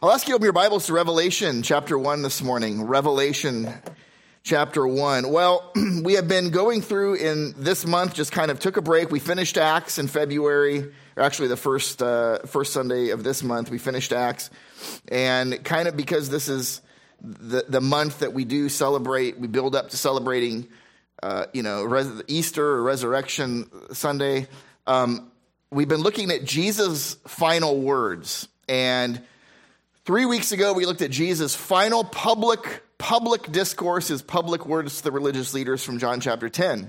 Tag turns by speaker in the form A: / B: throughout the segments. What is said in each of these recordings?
A: I'll ask you to open your Bibles to Revelation chapter 1 this morning. Revelation chapter 1. Well, we have been going through in this month, just kind of took a break. We finished Acts in February, or actually the first Sunday of this month, we finished Acts. And kind of because this is the month that we do celebrate, we build up to celebrating, Easter or Resurrection Sunday. We've been looking at Jesus' final words. And 3 weeks ago, we looked at Jesus' final public discourse, his public words to the religious leaders from John chapter 10.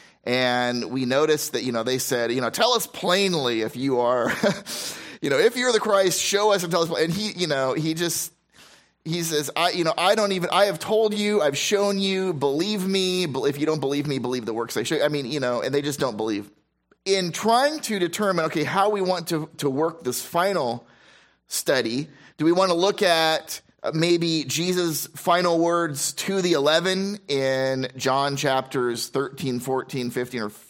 A: And we noticed that, they said, tell us plainly if you are, if you're the Christ, show us and tell us. And he says, I have told you, I've shown you, believe me. If you don't believe me, believe the works I show you. And they just don't believe. In trying to determine, how we want to work this final study, do we want to look at maybe Jesus' final words to the 11 in John chapters 13, 14, 15, or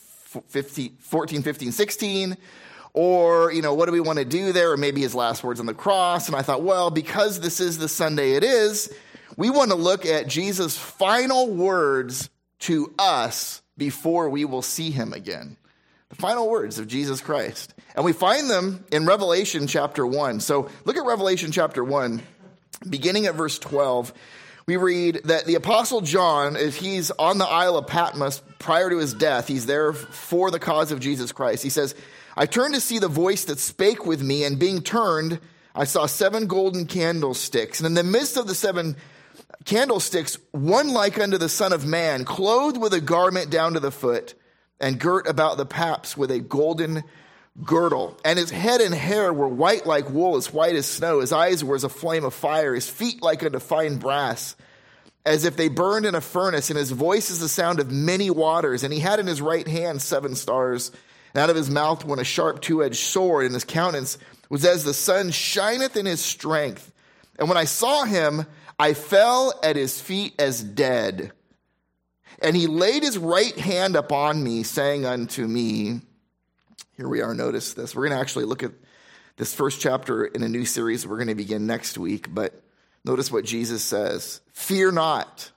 A: 14, 15, 16? Or, what do we want to do there? Or maybe his last words on the cross. And I thought, well, because this is the Sunday it is, we want to look at Jesus' final words to us before we will see him again. The final words of Jesus Christ. And we find them in Revelation chapter 1. So look at Revelation chapter 1, beginning at verse 12. We read that the Apostle John, as he's on the Isle of Patmos prior to his death, he's there for the cause of Jesus Christ. He says, I turned to see the voice that spake with me, and being turned, I saw 7 golden candlesticks. And in the midst of the 7 candlesticks, one like unto the Son of Man, clothed with a garment down to the foot, and girt about the paps with a golden girdle. And his head and hair were white like wool, as white as snow. His eyes were as a flame of fire, his feet like unto fine brass, as if they burned in a furnace. And his voice is the sound of many waters. And he had in his right hand 7 stars. And out of his mouth went a sharp 2-edged sword, and his countenance was as the sun shineth in his strength. And when I saw him, I fell at his feet as dead. And he laid his right hand upon me, saying unto me, here we are, notice this. We're going to actually look at this first chapter in a new series we're going to begin next week. But notice what Jesus says. Fear not.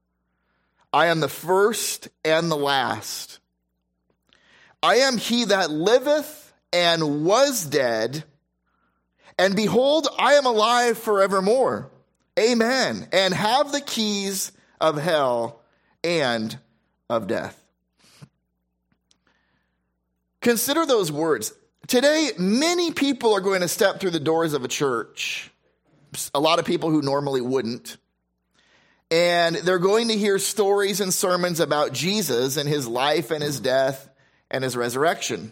A: I am the first and the last. I am he that liveth and was dead. And behold, I am alive forevermore. Amen. And have the keys of hell and of death. Consider those words. Today, many people are going to step through the doors of a church. A lot of people who normally wouldn't. And they're going to hear stories and sermons about Jesus and his life and his death and his resurrection.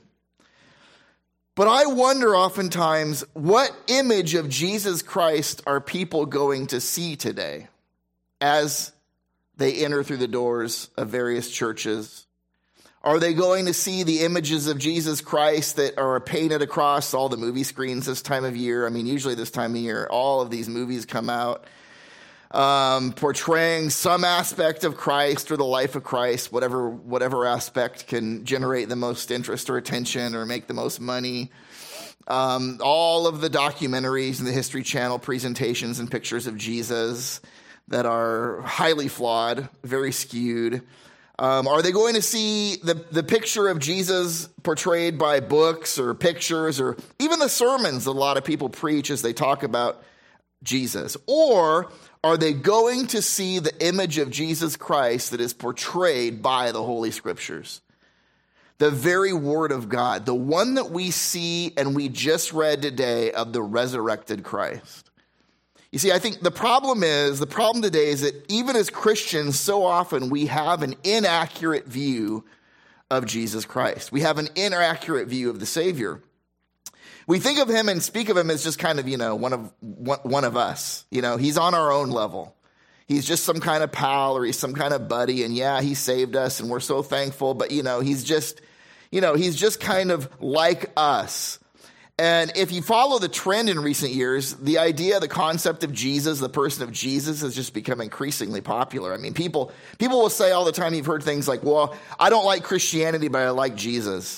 A: But I wonder oftentimes, what image of Jesus Christ are people going to see today as they enter through the doors of various churches? Are they going to see the images of Jesus Christ that are painted across all the movie screens this time of year? Usually this time of year, all of these movies come out portraying some aspect of Christ or the life of Christ, whatever aspect can generate the most interest or attention or make the most money. All of the documentaries and the History Channel presentations and pictures of Jesus that are highly flawed, very skewed. Are they going to see the picture of Jesus portrayed by books or pictures or even the sermons that a lot of people preach as they talk about Jesus? Or are they going to see the image of Jesus Christ that is portrayed by the Holy Scriptures? The very Word of God, the one that we see and we just read today of the resurrected Christ. You see, I think the problem today is that even as Christians, so often we have an inaccurate view of Jesus Christ. We have an inaccurate view of the Savior. We think of him and speak of him as just kind of, one of us. He's on our own level. He's just some kind of pal or he's some kind of buddy. And yeah, he saved us and we're so thankful. But, he's just kind of like us. And if you follow the trend in recent years, the concept of Jesus, the person of Jesus has just become increasingly popular. People will say all the time, you've heard things like, well, I don't like Christianity, but I like Jesus.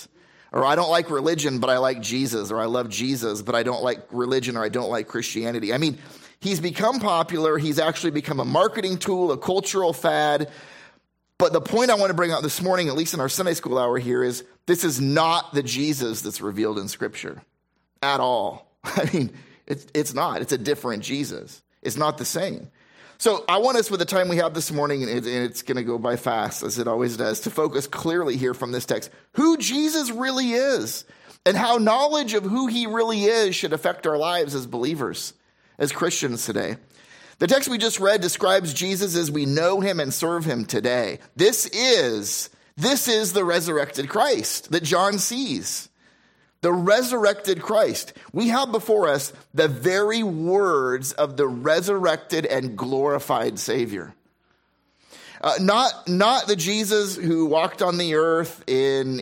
A: Or I don't like religion, but I like Jesus. Or I love Jesus, but I don't like religion, or I don't like Christianity. I mean, he's become popular. He's actually become a marketing tool, a cultural fad. But the point I want to bring out this morning, at least in our Sunday school hour here, is this is not the Jesus that's revealed in Scripture at all. I mean, it's not. It's a different Jesus. It's not the same. So I want us, with the time we have this morning, and it's going to go by fast, as it always does, to focus clearly here from this text, who Jesus really is, and how knowledge of who he really is should affect our lives as believers, as Christians today. The text we just read describes Jesus as we know him and serve him today. This is the resurrected Christ that John sees. The resurrected Christ. We have before us the very words of the resurrected and glorified Savior. Not the Jesus who walked on the earth in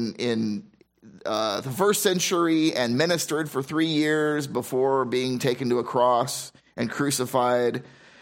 A: the first century and ministered for 3 years before being taken to a cross and crucified.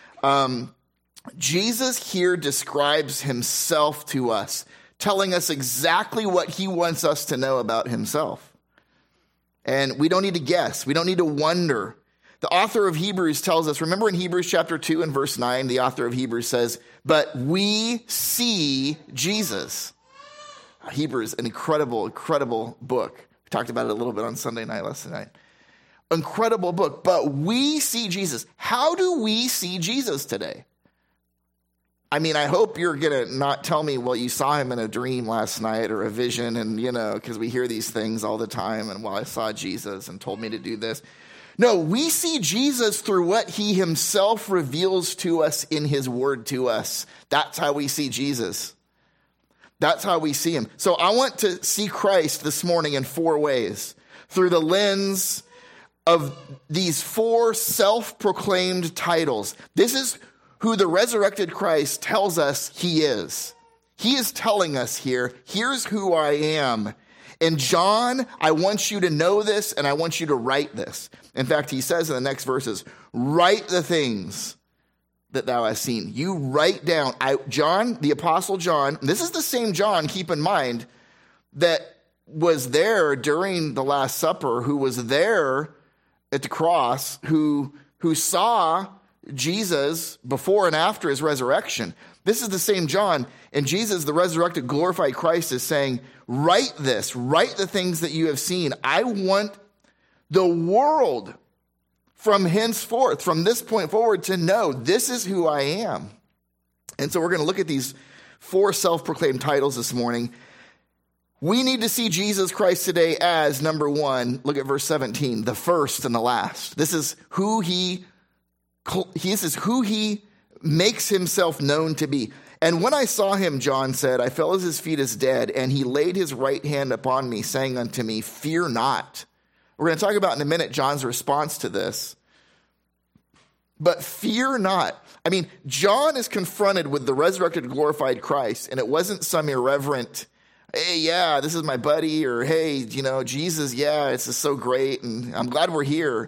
A: Jesus here describes himself to us, telling us exactly what he wants us to know about himself. And we don't need to guess. We don't need to wonder. The author of Hebrews tells us, remember in Hebrews chapter 2 and verse 9, the author of Hebrews says, but we see Jesus. Hebrews, an incredible, incredible book. We talked about it a little bit on Sunday night, last night. Incredible book, but we see Jesus. How do we see Jesus today? I mean, I hope you're going to not tell me, well, you saw him in a dream last night or a vision, and, because we hear these things all the time, and, well, I saw Jesus and told me to do this. No, we see Jesus through what he himself reveals to us in his word to us. That's how we see Jesus. That's how we see him. So I want to see Christ this morning in 4 ways, through the lens of these 4 self-proclaimed titles. This is who the resurrected Christ tells us he is. He is telling us here, here's who I am. And John, I want you to know this, and I want you to write this. In fact, he says in the next verses, write the things that thou hast seen. You write down. John, the Apostle John, this is the same John, keep in mind, that was there during the Last Supper, who was there at the cross, who saw Jesus before and after his resurrection. This is the same John, and Jesus, the resurrected, glorified Christ, is saying, write this, write the things that you have seen. I want the world from henceforth, from this point forward, to know this is who I am. And so we're going to look at these 4 self-proclaimed titles this morning. We need to see Jesus Christ today as, number 1, look at verse 17, the first and the last. This is who he makes himself known to be. And when I saw him, John said, I fell at his feet as dead, and he laid his right hand upon me, saying unto me, fear not. We're going to talk about in a minute John's response to this. But fear not. I mean, John is confronted with the resurrected, glorified Christ, and it wasn't some irreverent, hey, yeah, this is my buddy, or hey, Jesus, yeah, it's just so great, and I'm glad we're here.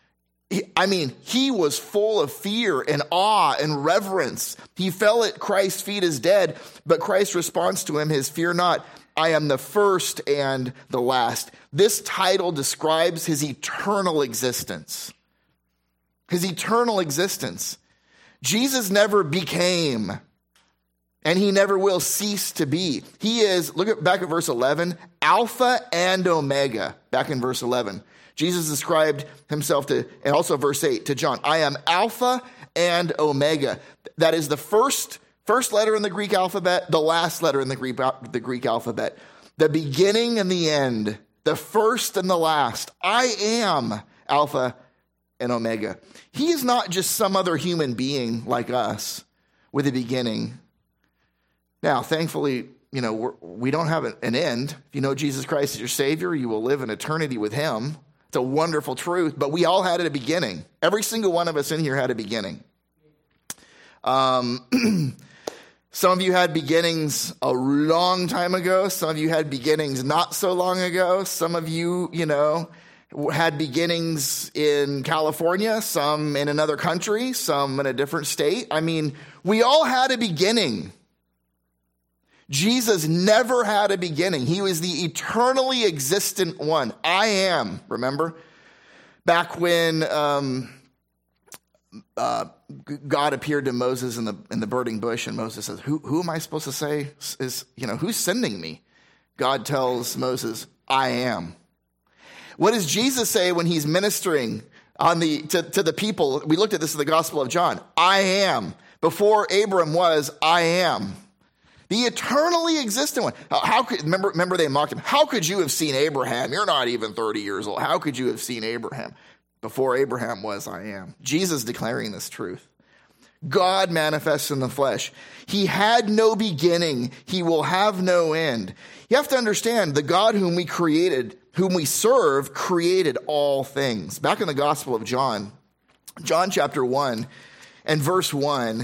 A: He was full of fear and awe and reverence. He fell at Christ's feet as dead, but Christ's response to him is, fear not, I am the first and the last. This title describes his eternal existence. His eternal existence. Jesus never became, and he never will cease to be. He is, back at verse 11, Alpha and Omega, back in verse 11. Jesus described himself to, and also verse 8 to John, I am Alpha and Omega. That is the first letter in the Greek alphabet, the last letter in the Greek alphabet, the beginning and the end, the first and the last. I am Alpha and Omega. He is not just some other human being like us with a beginning. Now, thankfully, we don't have an end. If you know Jesus Christ as your Savior, you will live in eternity with him. It's a wonderful truth, but we all had a beginning. Every single one of us in here had a beginning. Some of you had beginnings a long time ago. Some of you had beginnings not so long ago. Some of you, had beginnings in California, some in another country, some in a different state. We all had a beginning. Jesus never had a beginning. He was the eternally existent one. I am, remember? Back when God appeared to Moses in the burning bush, and Moses says, who am I supposed to say is, who's sending me? God tells Moses, I am. What does Jesus say when he's ministering to the people? We looked at this in the Gospel of John. I am. Before Abram was, I am. The eternally existent one. Remember they mocked him. How could you have seen Abraham? You're not even 30 years old. How could you have seen Abraham? Before Abraham was, I am. Jesus declaring this truth. God manifests in the flesh. He had no beginning. He will have no end. You have to understand, the God whom we serve, created all things. Back in the Gospel of John chapter 1 and verse 1,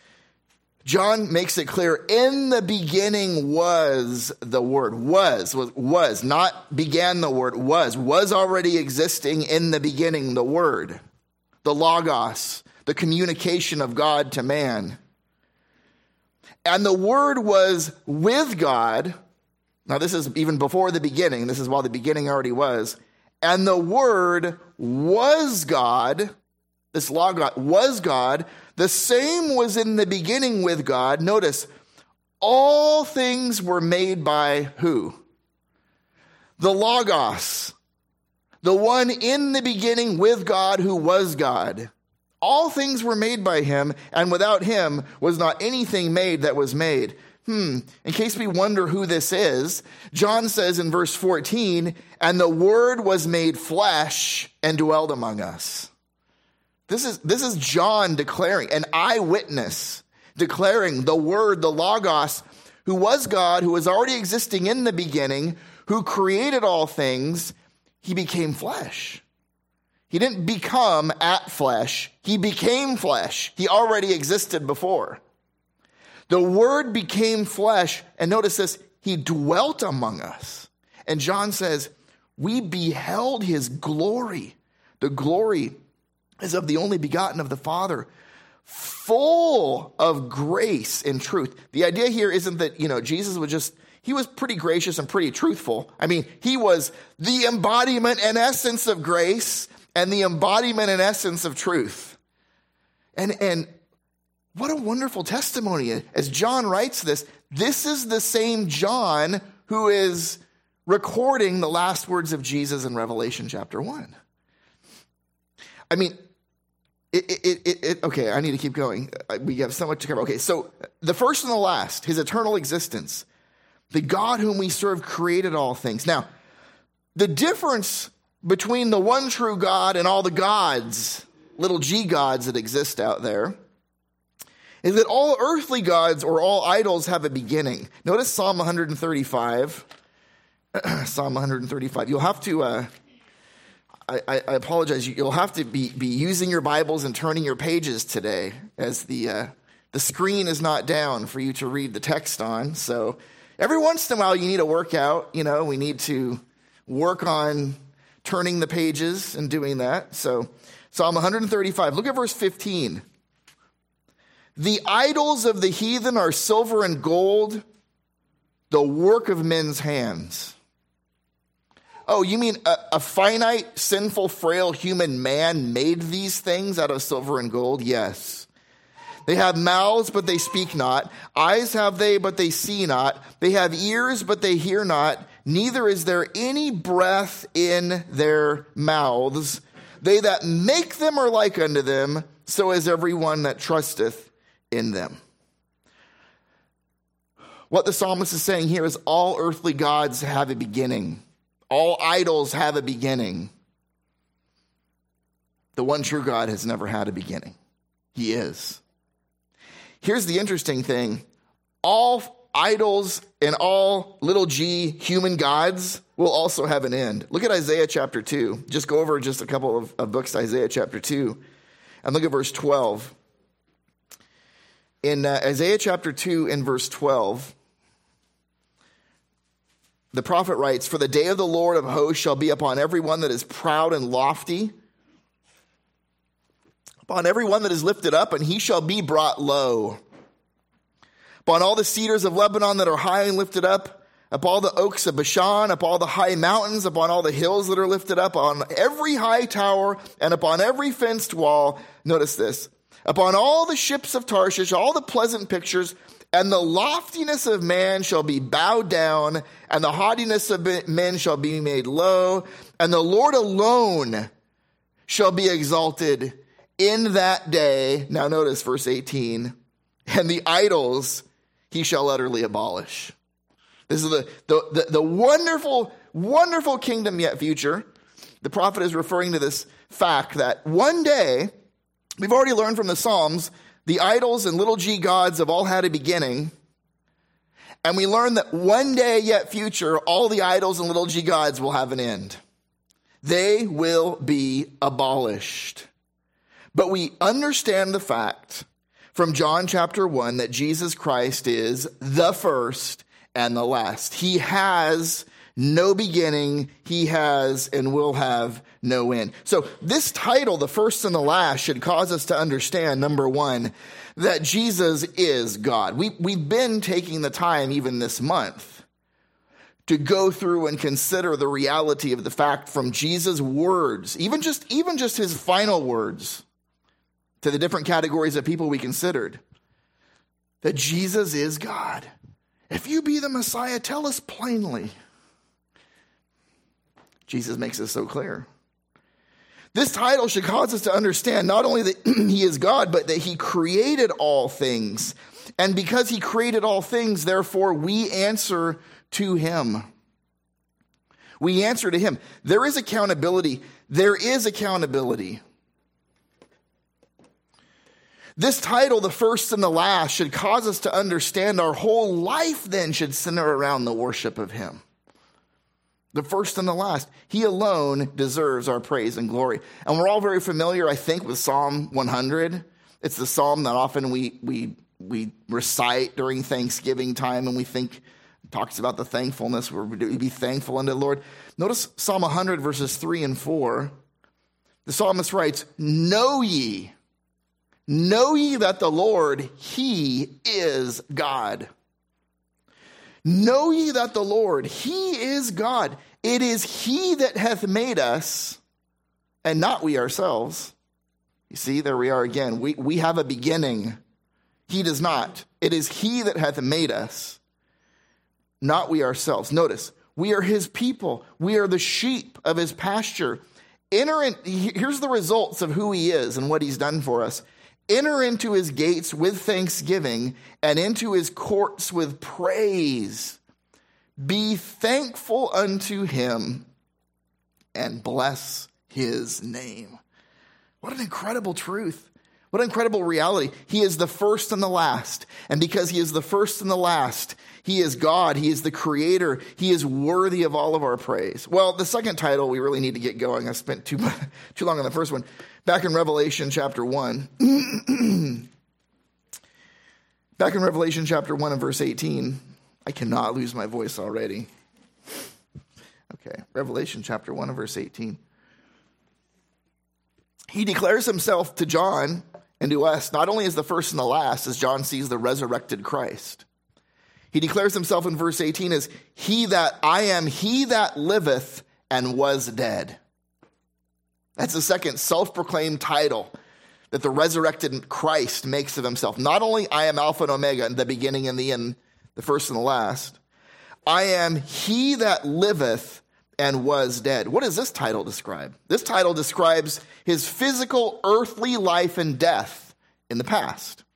A: John makes it clear, in the beginning was the Word. Was, not began the Word, was already existing in the beginning, the Word, the Logos, the communication of God to man. And the Word was with God. Now this is even before the beginning. This is while the beginning already was. And the Word was God. This Logos was God. The same was in the beginning with God. Notice, all things were made by who? The Logos. The one in the beginning with God who was God. All things were made by him, and without him was not anything made that was made. In case we wonder who this is, John says in verse 14, and the Word was made flesh and dwelled among us. This is John declaring, an eyewitness, declaring the Word, the Logos, who was God, who was already existing in the beginning, who created all things. He became flesh. He didn't become at flesh. He became flesh. He already existed before. The Word became flesh, and notice this, he dwelt among us. And John says, we beheld his glory. The glory is of the only begotten of the Father, full of grace and truth. The idea here isn't that, Jesus he was pretty gracious and pretty truthful. I mean, he was the embodiment and essence of grace and the embodiment and essence of truth. And what a wonderful testimony. As John writes this is the same John who is recording the last words of Jesus in Revelation chapter 1. I mean, okay, I need to keep going. We have so much to cover. Okay, so the first and the last, his eternal existence, the God whom we serve created all things. Now, the difference between the one true God and all the gods, little g gods that exist out there, is that all earthly gods or all idols have a beginning. Notice Psalm 135. Psalm 135. You'll have to... I apologize. You'll have to be using your Bibles and turning your pages today, as the screen is not down for you to read the text on. So every once in a while you need a workout. We need to work on turning the pages and doing that. So Psalm 135, look at verse 15. The idols of the heathen are silver and gold, the work of men's hands. Oh, you mean a finite, sinful, frail human man made these things out of silver and gold? Yes. They have mouths, but they speak not. Eyes have they, but they see not. They have ears, but they hear not. Neither is there any breath in their mouths. They that make them are like unto them, so is everyone that trusteth in them. What the psalmist is saying here is all earthly gods have a beginning. All idols have a beginning. The one true God has never had a beginning. He is. Here's the interesting thing. All idols and all little g human gods will also have an end. Look at Isaiah chapter 2. Just go over just a couple of books to Isaiah chapter 2. And look at verse 12. In Isaiah chapter 2 and verse 12, the prophet writes, for the day of the Lord of hosts shall be upon everyone that is proud and lofty, upon everyone that is lifted up, and he shall be brought low. upon all the cedars of Lebanon that are high and lifted up, up all the oaks of Bashan, up all the high mountains, upon all the hills that are lifted up, on every high tower, and upon every fenced wall. Notice this. Upon all the ships of Tarshish, all the pleasant pictures, and the loftiness of man shall be bowed down, and the haughtiness of men shall be made low, and the Lord alone shall be exalted in that day. Now notice verse 18. And the idols he shall utterly abolish. This is the wonderful, wonderful kingdom yet future. The prophet is referring to this fact that one day, we've already learned from the Psalms, the idols and little g gods have all had a beginning. And we learn that one day yet future, all the idols and little g gods will have an end. They will be abolished. But we understand the fact from John chapter 1 that Jesus Christ is the first and the last. He has no beginning. He has and will have no end. So this title, the first and the last, should cause us to understand, number one, that Jesus is God. We've been taking the time even this month to go through and consider the reality of the fact from Jesus' words, even just his final words to the different categories of people we considered, that Jesus is God. If you be the Messiah, tell us plainly. Jesus makes it so clear. This title should cause us to understand not only that he is God, but that he created all things. And because he created all things, therefore we answer to him. We answer to him. There is accountability. There is accountability. This title, the first and the last, should cause us to understand our whole life then should center around the worship of him. The first and the last. He alone deserves our praise and glory. And we're all very familiar, I think, with Psalm 100. It's the psalm that often we recite during Thanksgiving time, and we think it talks about the thankfulness, where we be thankful unto the Lord. Notice Psalm 100, verses 3 and 4. The psalmist writes, Know ye that the Lord, he is God. Know ye that the Lord, he is God. It is he that hath made us, and not we ourselves. You see, there we are again. We have a beginning. He does not. It is he that hath made us, not we ourselves. Notice, we are his people. We are the sheep of his pasture. Here's the results of who he is and what he's done for us. Enter into his gates with thanksgiving and into his courts with praise. Be thankful unto him and bless his name. What an incredible truth. What an incredible reality. He is the first and the last. And because he is the first and the last, he is God. He is the creator. He is worthy of all of our praise. Well, the second title, we really need to get going. I spent too long on the first one. Back in Revelation chapter 1. Back in Revelation chapter 1 and verse 18. I cannot lose my voice already. Okay, Revelation chapter 1 and verse 18. He declares himself to John and to us, not only as the first and the last, as John sees the resurrected Christ. He declares himself in verse 18 as I am he that liveth and was dead. That's the second self-proclaimed title that the resurrected Christ makes of himself. Not only I am Alpha and Omega, the beginning and the end, the first and the last. I am he that liveth and was dead. What does this title describe? This title describes his physical earthly life and death in the past.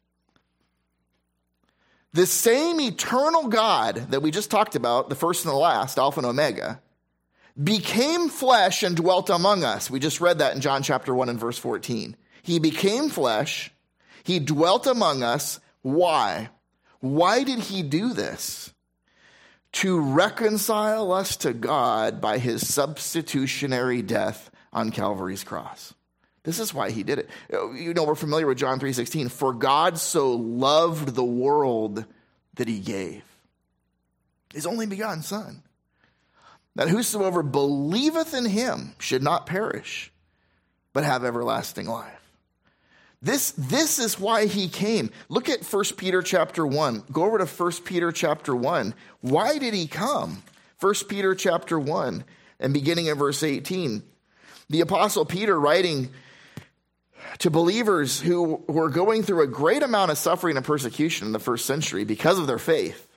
A: This same eternal God that we just talked about, the first and the last, Alpha and Omega, became flesh and dwelt among us. We just read that in John chapter 1 and verse 14. He became flesh. He dwelt among us. Why? Why did he do this? To reconcile us to God by his substitutionary death on Calvary's cross. This is why he did it. You know, we're familiar with John 3:16. For God so loved the world that he gave his only begotten Son, that whosoever believeth in him should not perish, but have everlasting life. This is why he came. Look at 1 Peter chapter 1. Go over to 1 Peter chapter 1. Why did he come? 1 Peter chapter 1 and beginning in verse 18. The apostle Peter writing to believers who were going through a great amount of suffering and persecution in the first century because of their faith.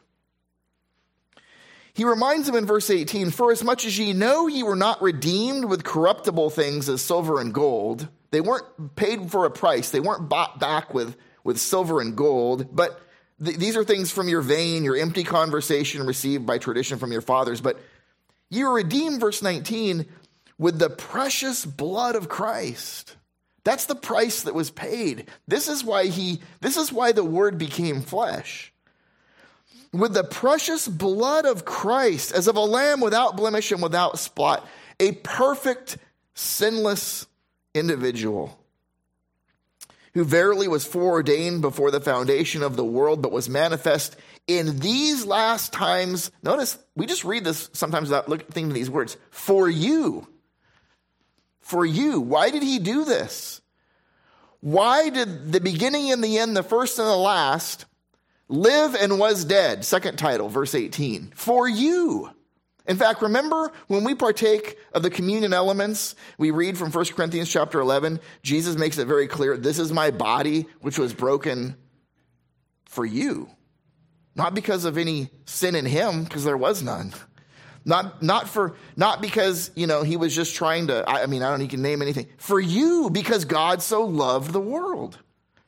A: He reminds them in verse 18, "For as much as ye know ye were not redeemed with corruptible things as silver and gold." They weren't paid for a price. They weren't bought back with silver and gold. But these are things from your vain, your empty conversation received by tradition from your fathers. But you were redeemed, verse 19, with the precious blood of Christ. That's the price that was paid. This is why the Word became flesh. With the precious blood of Christ, as of a lamb without blemish and without spot, a perfect, sinless individual, who verily was foreordained before the foundation of the world, but was manifest in these last times. Notice, we just read this sometimes without thinking of these words. For you. For you. Why did he do this? Why did the beginning and the end, the first and the last, live and was dead? Second title, verse 18. For you. In fact, remember when we partake of the communion elements, we read from 1 Corinthians chapter 11, Jesus makes it very clear, this is my body, which was broken for you. Not because of any sin in him, because there was none. Not because, he was just trying to, I don't know, he can name anything. For you, because God so loved the world.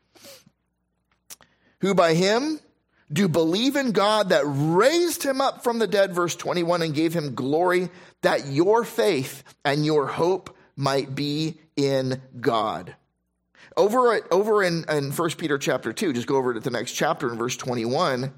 A: Who by him do believe in God that raised him up from the dead, verse 21, and gave him glory, that your faith and your hope might be in God. Over in 1 Peter chapter 2, just go over to the next chapter in verse 21.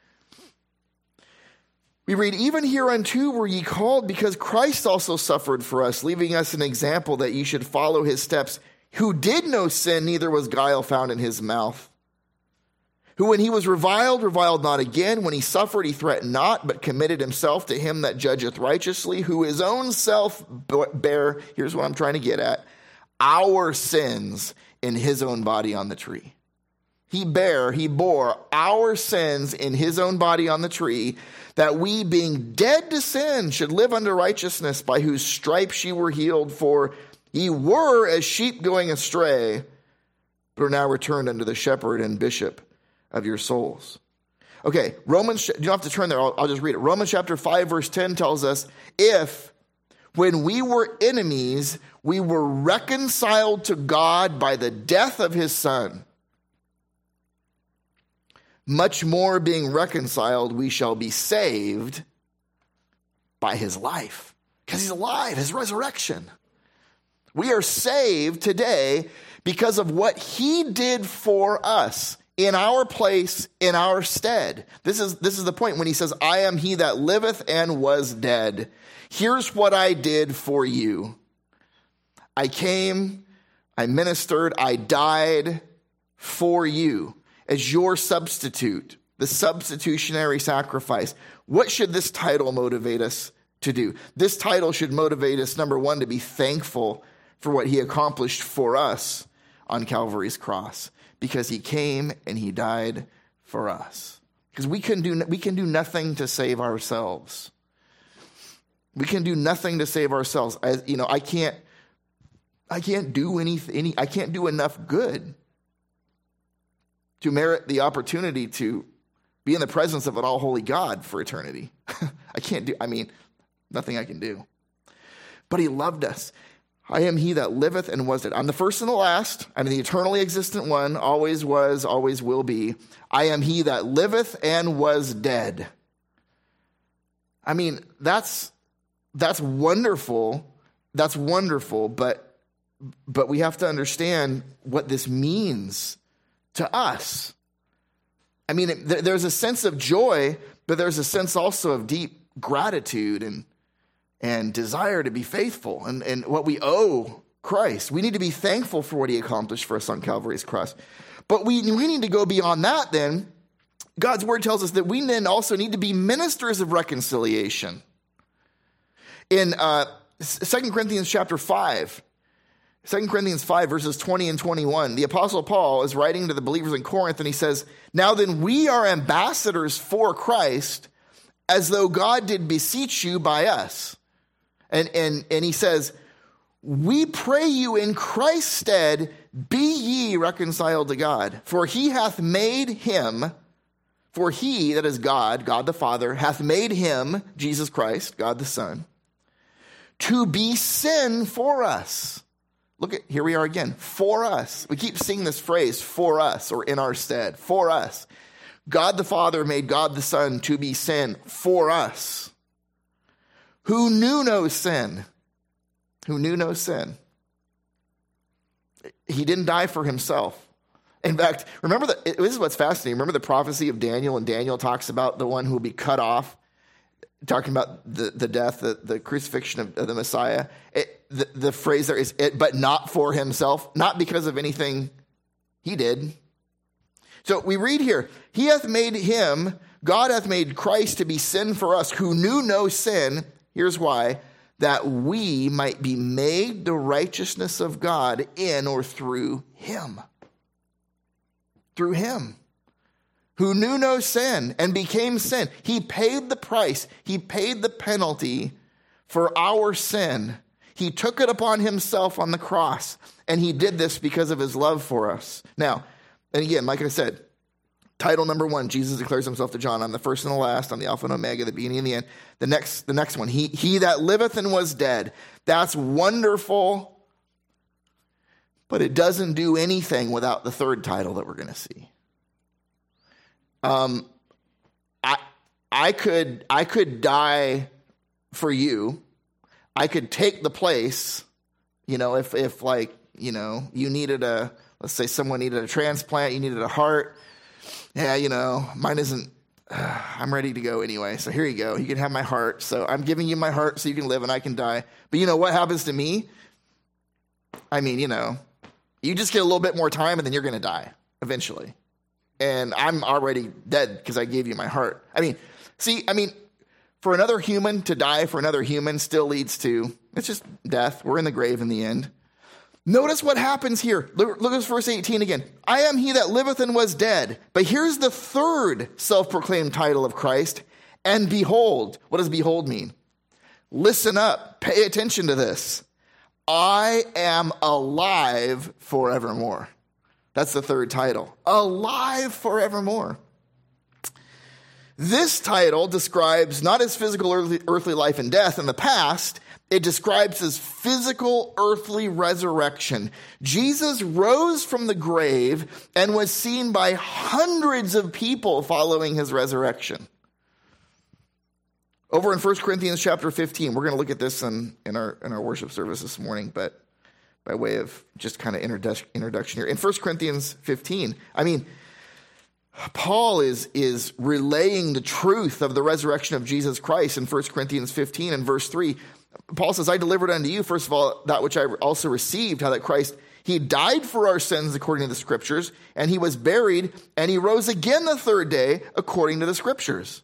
A: We read, "Even hereunto were ye called, because Christ also suffered for us, leaving us an example that ye should follow his steps, who did no sin, neither was guile found in his mouth. Who when he was reviled not again. When he suffered, he threatened not, but committed himself to him that judgeth righteously, who his own self bare," here's what I'm trying to get at, "our sins in his own body on the tree." He bore our sins in his own body on the tree, that we, being dead to sin, should live unto righteousness, by whose stripes ye were healed. For ye were as sheep going astray, but are now returned unto the shepherd and bishop of your souls. Okay, Romans, you don't have to turn there, I'll just read it. Romans chapter 5, verse 10 tells us, "If, when we were enemies, we were reconciled to God by the death of his Son, much more being reconciled, we shall be saved by his life." Because he's alive, his resurrection. We are saved today because of what he did for us, in our place, in our stead. This is the point when he says, "I am he that liveth and was dead. Here's what I did for you. I came, I ministered, I died for you as your substitute," the substitutionary sacrifice. What should this title motivate us to do? This title should motivate us, number one, to be thankful for what he accomplished for us on Calvary's cross, because he came and he died for us. Because we can do nothing to save ourselves. We can do nothing to save ourselves. I can't do anything. I can't do enough good to merit the opportunity to be in the presence of an all-holy God for eternity. Nothing I can do. But he loved us. "I am he that liveth and was dead." I'm the first and the last. I'm the eternally existent one, always was, always will be. I am he that liveth and was dead. That's wonderful. That's wonderful, but we have to understand what this means to us. There's a sense of joy, but there's a sense also of deep gratitude and desire to be faithful and what we owe Christ. We need to be thankful for what he accomplished for us on Calvary's cross. But we need to go beyond that then. God's word tells us that we then also need to be ministers of reconciliation. In 2 Corinthians chapter 5, 2 Corinthians 5, verses 20 and 21. The Apostle Paul is writing to the believers in Corinth, and he says, "Now then we are ambassadors for Christ, as though God did beseech you by us." And he says, "We pray you in Christ's stead, be ye reconciled to God. For he, that is God, God the Father, hath made him, Jesus Christ, God the Son, to be sin for us." Look at, here we are again, for us. We keep seeing this phrase, for us, or in our stead, for us. God the Father made God the Son to be sin for us, who knew no sin. Who knew no sin. He didn't die for himself. In fact, remember this is what's fascinating. Remember the prophecy of Daniel, and Daniel talks about the one who will be cut off, talking about the death, the crucifixion of the Messiah. The phrase there is, but not for himself, not because of anything he did. So we read here, he hath made him, God hath made Christ to be sin for us, who knew no sin. Here's why: that we might be made the righteousness of God in or through him. Through him, who knew no sin and became sin. He paid the price. He paid the penalty for our sin. He took it upon himself on the cross, and he did this because of his love for us. Now, and again, like I said, title number 1, Jesus declares himself to John, "I'm the first and the last, I'm the Alpha and Omega, the beginning and the end." The next one, he that liveth and was dead. That's wonderful, but it doesn't do anything without the third title that we're going to see. I could die for you. I could take the place, if like, you needed let's say someone needed a transplant, you needed a heart. Yeah, mine isn't, I'm ready to go anyway. So here you go. You can have my heart. So I'm giving you my heart so you can live and I can die. But you know what happens to me? I mean, you just get a little bit more time and then you're going to die eventually. And I'm already dead because I gave you my heart. For another human to die for another human still leads to, it's just death. We're in the grave in the end. Notice what happens here. Look at verse 18 again. "I am he that liveth and was dead." But here's the third self-proclaimed title of Christ. "And behold," what does behold mean? Listen up. Pay attention to this. "I am alive forevermore." That's the third title. Alive forevermore. This title describes not his physical earthly life and death in the past. It describes his physical earthly resurrection. Jesus rose from the grave and was seen by hundreds of people following his resurrection. Over in 1 Corinthians chapter 15, we're going to look at this in our worship service this morning, but by way of just kind of introduction here. In 1 Corinthians 15, Paul is relaying the truth of the resurrection of Jesus Christ in 1 Corinthians 15 and verse 3. Paul says, "I delivered unto you, first of all, that which I also received, how that Christ, he died for our sins according to the scriptures, and he was buried, and he rose again the third day according to the scriptures.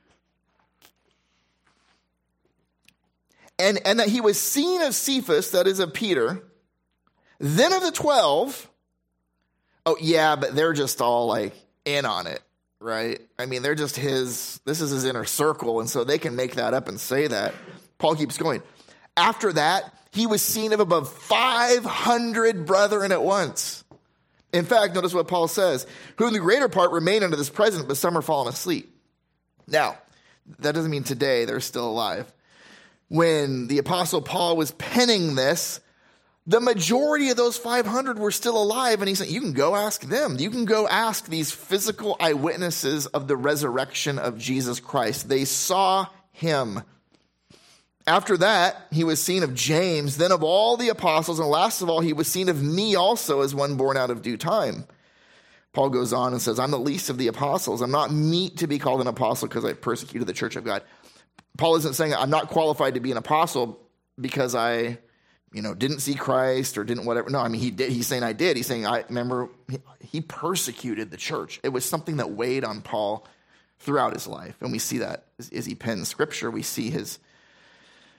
A: And that he was seen of Cephas," that is of Peter, "then of the 12. Oh, yeah, but they're just all like in on it, right? They're just this is his inner circle, and so they can make that up and say that. Paul keeps going. "After that, he was seen of above 500 brethren at once. In fact," notice what Paul says, "who in the greater part remain unto this present, but some are fallen asleep." Now, that doesn't mean today they're still alive. When the Apostle Paul was penning this, the majority of those 500 were still alive, and he said, you can go ask them. You can go ask these physical eyewitnesses of the resurrection of Jesus Christ. They saw him. After that, he was seen of James, then of all the apostles, and last of all, he was seen of me also as one born out of due time. Paul goes on and says, "I'm the least of the apostles. I'm not meet to be called an apostle because I persecuted the church of God." Paul isn't saying I'm not qualified to be an apostle because I didn't see Christ or didn't whatever. No, he did. He's saying I did. He's saying, I remember he persecuted the church. It was something that weighed on Paul throughout his life. And we see that as he pens scripture. We see his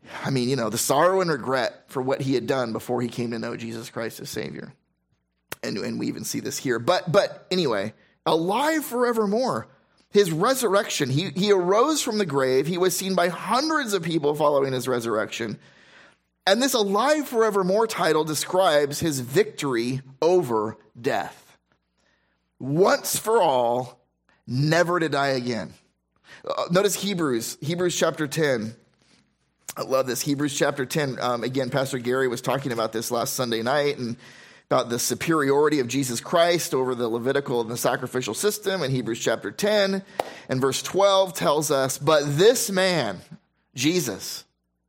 A: I mean, the sorrow and regret for what he had done before he came to know Jesus Christ as Savior. And we even see this here. But anyway, alive forevermore. His resurrection, he arose from the grave. He was seen by hundreds of people following his resurrection. And this alive forevermore title describes his victory over death. Once for all, never to die again. Notice Hebrews chapter 10. I love this. Hebrews chapter 10. Again, Pastor Gary was talking about this last Sunday night and about the superiority of Jesus Christ over the Levitical and the sacrificial system. And Hebrews chapter 10 and verse 12 tells us, but this man, Jesus,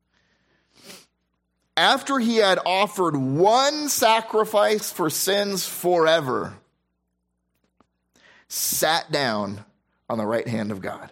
A: after he had offered one sacrifice for sins forever, sat down on the right hand of God.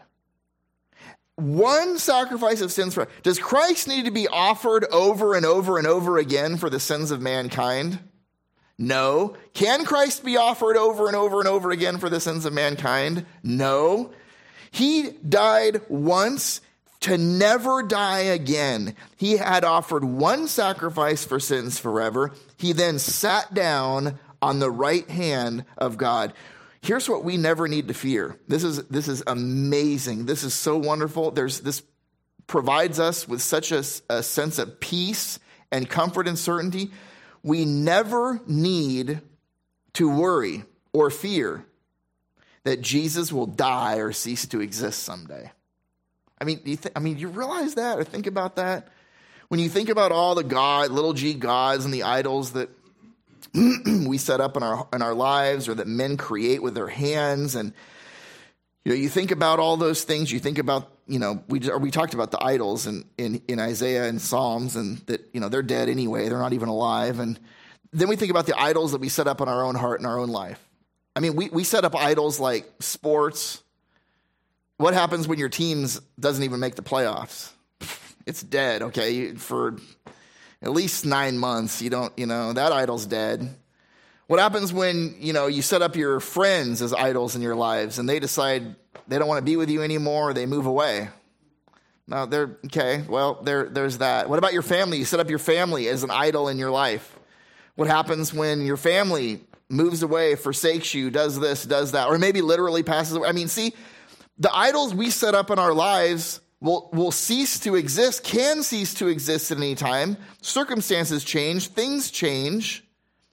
A: One sacrifice of sins forever. Does Christ need to be offered over and over and over again for the sins of mankind? No. Can Christ be offered over and over and over again for the sins of mankind? No. He died once to never die again. He had offered one sacrifice for sins forever. He then sat down on the right hand of God. Here's what we never need to fear. This is amazing. This is so wonderful. This provides us with such a sense of peace and comfort and certainty. We never need to worry or fear that Jesus will die or cease to exist someday. I mean, you realize that or think about that? When you think about all the little g gods and the idols that we set up in our lives or that men create with their hands, and you think about all those things. You think about we talked about the idols in Isaiah and Psalms, and that they're dead anyway. They're not even alive. And then we think about the idols that we set up in our own heart and our own life. I mean, we set up idols like sports. What happens when your team doesn't even make the playoffs? It's dead, okay? For at least 9 months, that idol's dead. What happens when, you set up your friends as idols in your lives and they decide they don't want to be with you anymore, or they move away? No, they're okay. Well, there's that. What about your family? You set up your family as an idol in your life. What happens when your family moves away, forsakes you, does this, does that, or maybe literally passes away? I mean, see, the idols we set up in our lives will cease to exist, can cease to exist at any time. Circumstances change, things change.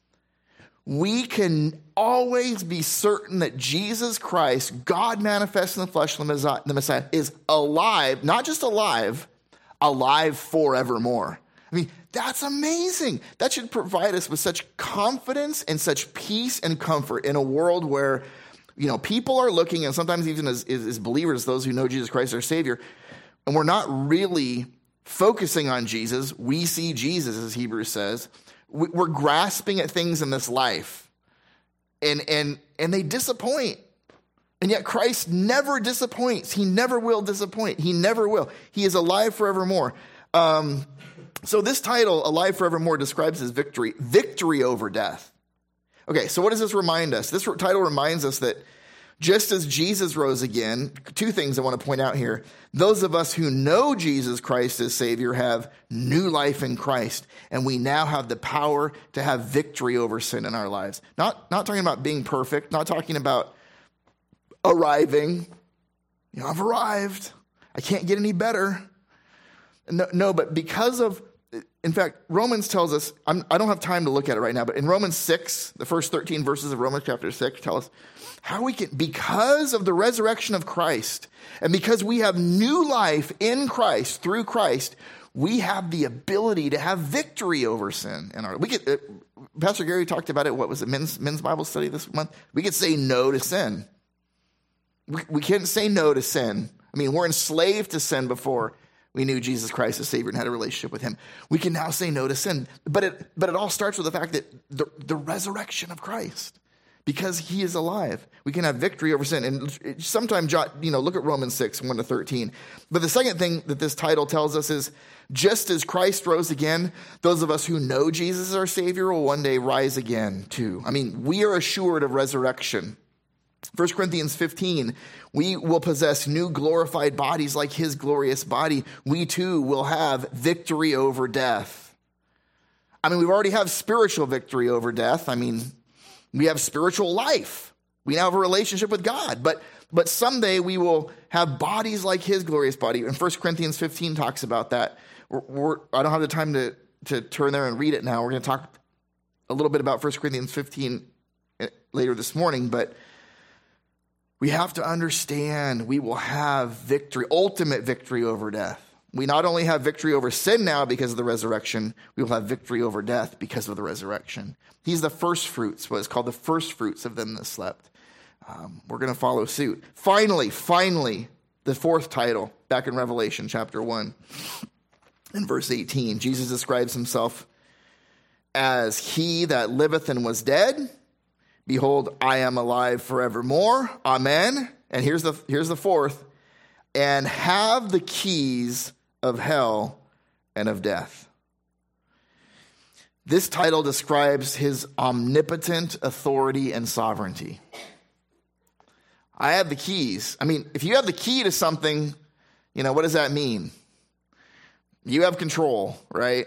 A: We can always be certain that Jesus Christ, God manifest in the flesh, the Messiah, is alive, not just alive forevermore. I mean, that's amazing. That should provide us with such confidence and such peace and comfort in a world where, people are looking, and sometimes even as believers, those who know Jesus Christ, our Savior, and we're not really focusing on Jesus. We see Jesus, as Hebrews says. We're grasping at things in this life, and they disappoint. And yet Christ never disappoints. He never will disappoint. He never will. He is alive forevermore. So this title, Alive Forevermore, describes his victory over death. Okay, so what does this remind us? This title reminds us that just as Jesus rose again, two things I want to point out here. Those of us who know Jesus Christ as Savior have new life in Christ, and we now have the power to have victory over sin in our lives. Not talking about being perfect, not talking about arriving. I've arrived. I can't get any better. No, but because of, in fact, Romans tells us, I don't have time to look at it right now, but in Romans 6, the first 13 verses of Romans chapter 6 tell us how we can, because of the resurrection of Christ, and because we have new life in Christ, through Christ, we have the ability to have victory over sin. Pastor Gary talked about it, what was it, men's Bible study this month? We could say no to sin. We can't say no to sin. I mean, we're enslaved to sin before we knew Jesus Christ as Savior and had a relationship with him. We can now say no to sin. But it all starts with the fact that the resurrection of Christ, because he is alive, we can have victory over sin. And sometimes, look at Romans 6, 1 to 13. But the second thing that this title tells us is, just as Christ rose again, those of us who know Jesus as our Savior will one day rise again too. I mean, we are assured of resurrection. 1 Corinthians 15, we will possess new glorified bodies like his glorious body. We too will have victory over death. I mean, we already have spiritual victory over death. I mean, we have spiritual life. We now have a relationship with God. But someday we will have bodies like his glorious body. And 1 Corinthians 15 talks about that. I don't have the time to turn there and read it now. We're going to talk a little bit about 1 Corinthians 15 later this morning, but we have to understand we will have victory, ultimate victory over death. We not only have victory over sin now because of the resurrection, we will have victory over death because of the resurrection. He's the first fruits, what is called the first fruits of them that slept. We're going to follow suit. Finally, the fourth title, back in Revelation chapter 1, in verse 18, Jesus describes himself as he that liveth and was dead. Behold, I am alive forevermore. Amen. And here's the fourth. And have the keys of hell and of death. This title describes his omnipotent authority and sovereignty. I have the keys. I mean, if you have the key to something, what does that mean? You have control, right?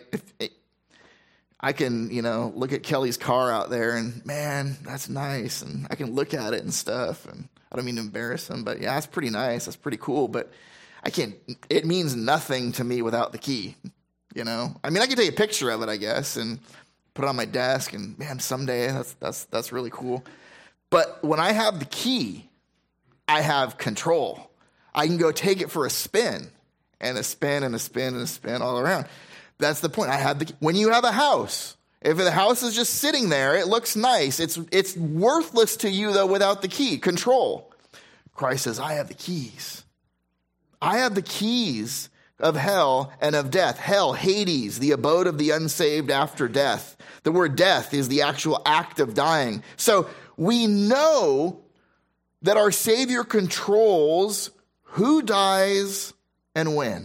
A: I can, look at Kelly's car out there and, man, that's nice. And I can look at it and stuff. And I don't mean to embarrass him, but yeah, that's pretty nice. That's pretty cool. But it means nothing to me without the key, I mean, I can take a picture of it, I guess, and put it on my desk and, man, someday that's really cool. But when I have the key, I have control. I can go take it for a spin and a spin and a spin and a spin all around. That's the point. When you have a house, if the house is just sitting there, it looks nice. It's worthless to you, though, without the key. Control. Christ says, I have the keys. I have the keys of hell and of death. Hell, Hades, the abode of the unsaved after death. The word death is the actual act of dying. So we know that our Savior controls who dies and when.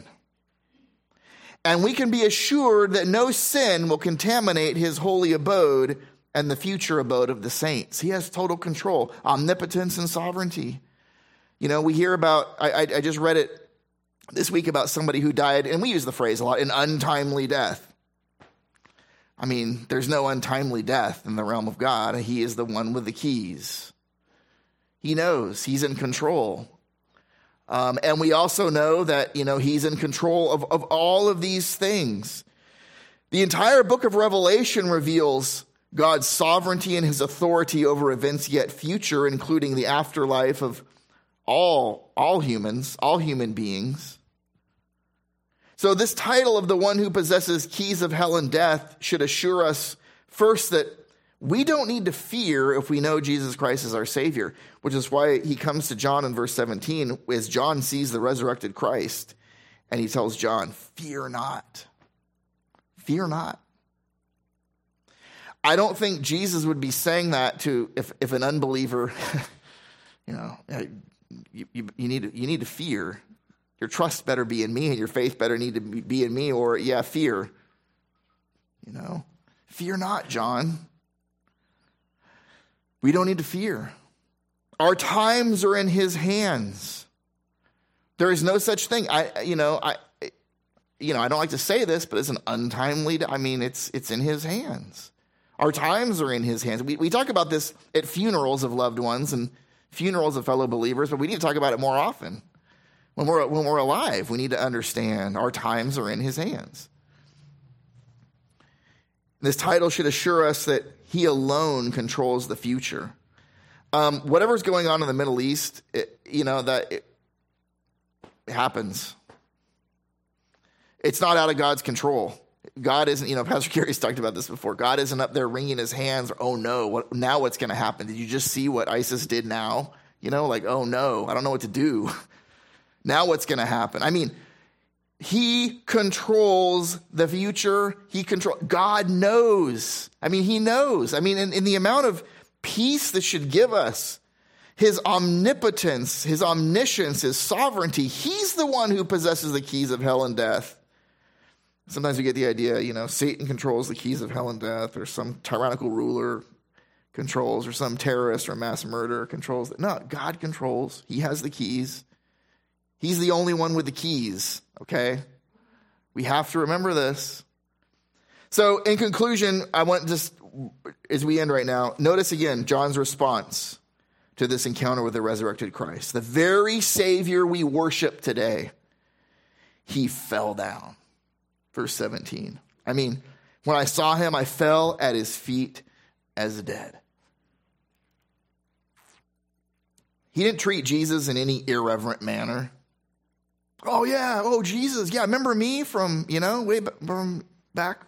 A: And we can be assured that no sin will contaminate his holy abode and the future abode of the saints. He has total control, omnipotence, and sovereignty. We hear about, I just read it this week about somebody who died, and we use the phrase a lot, an untimely death. I mean, there's no untimely death in the realm of God. He is the one with the keys. He knows. He's in control. And we also know that, he's in control of all of these things. The entire book of Revelation reveals God's sovereignty and his authority over events yet future, including the afterlife of all humans, all human beings. So this title of the one who possesses keys of hell and death should assure us first that we don't need to fear if we know Jesus Christ is our Savior, which is why he comes to John in verse 17 as John sees the resurrected Christ, and he tells John, fear not. Fear not. I don't think Jesus would be saying that to if an unbeliever, you need to fear. Your trust better be in me, and your faith better need to be in me, or fear. Fear not, John. We don't need to fear. Our times are in his hands. There is no such thing. I don't like to say this, but it's an untimely. It's in his hands. Our times are in his hands. We talk about this at funerals of loved ones and funerals of fellow believers, but we need to talk about it more often. When we're alive, we need to understand our times are in his hands. This title should assure us that he alone controls the future. Whatever's going on in the Middle East, it happens. It's not out of God's control. God isn't, Pastor Gary's talked about this before. God isn't up there wringing his hands. Oh no, now what's going to happen? Did you just see what ISIS did now? Oh no, I don't know what to do. Now what's going to happen? He controls the future. God knows. He knows. In the amount of peace this should give us, his omnipotence, his omniscience, his sovereignty, he's the one who possesses the keys of hell and death. Sometimes we get the idea, Satan controls the keys of hell and death, or some tyrannical ruler controls or some terrorist or mass murderer controls it. No, God controls. He has the keys. He's the only one with the keys, okay? We have to remember this. So in conclusion, I want just, as we end right now, notice again John's response to this encounter with the resurrected Christ. The very Savior we worship today, he fell down. Verse 17. I mean, when I saw him, I fell at his feet as dead. He didn't treat Jesus in any irreverent manner. Oh, yeah. Oh, Jesus. Yeah, remember me from, way from back?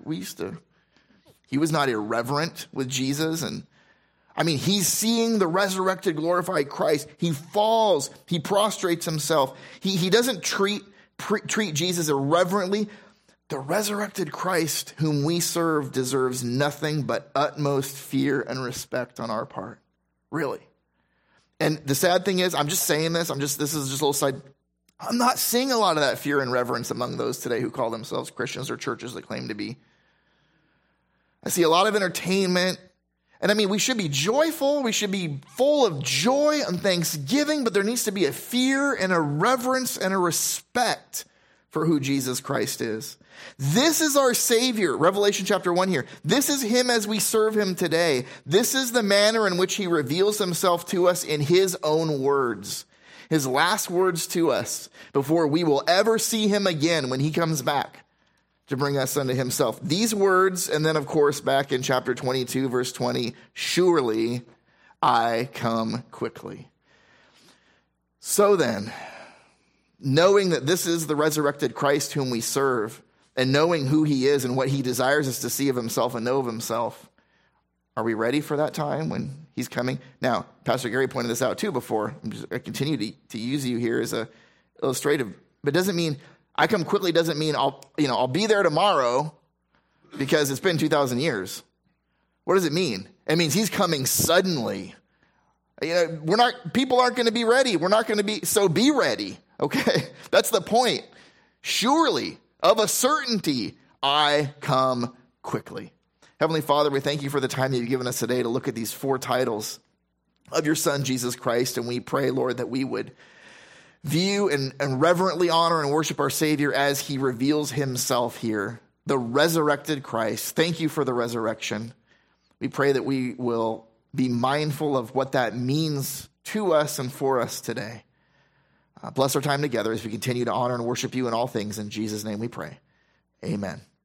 A: He was not irreverent with Jesus. And I mean, he's seeing the resurrected, glorified Christ. He falls. He prostrates himself. He doesn't treat Jesus irreverently. The resurrected Christ whom we serve deserves nothing but utmost fear and respect on our part. Really. And the sad thing is, I'm just saying this. This is just a little side. I'm not seeing a lot of that fear and reverence among those today who call themselves Christians or churches that claim to be. I see a lot of entertainment. And I mean, we should be joyful. We should be full of joy and thanksgiving, but there needs to be a fear and a reverence and a respect for who Jesus Christ is. This is our Savior, Revelation chapter 1 here. This is him as we serve him today. This is the manner in which he reveals himself to us in his own words, his last words to us before we will ever see him again when he comes back to bring us unto himself. These words, and then of course back in chapter 22, verse 20, surely I come quickly. So then, knowing that this is the resurrected Christ whom we serve, and knowing who he is and what he desires us to see of himself and know of himself, are we ready for that time when he's coming? Now, Pastor Gary pointed this out too before. I continue to use you here as a illustrative, but it doesn't mean I come quickly. Doesn't mean I'll be there tomorrow because it's been 2,000 years. What does it mean? It means he's coming suddenly. People aren't going to be ready. We're not going to be, so be ready. Okay. That's the point. Surely, of a certainty, I come quickly. Heavenly Father, we thank you for the time that you've given us today to look at these 4 titles of your Son, Jesus Christ. And we pray, Lord, that we would view and reverently honor and worship our Savior as he reveals himself here, the resurrected Christ. Thank you for the resurrection. We pray that we will be mindful of what that means to us and for us today. Bless our time together as we continue to honor and worship you in all things. In Jesus' name we pray. Amen.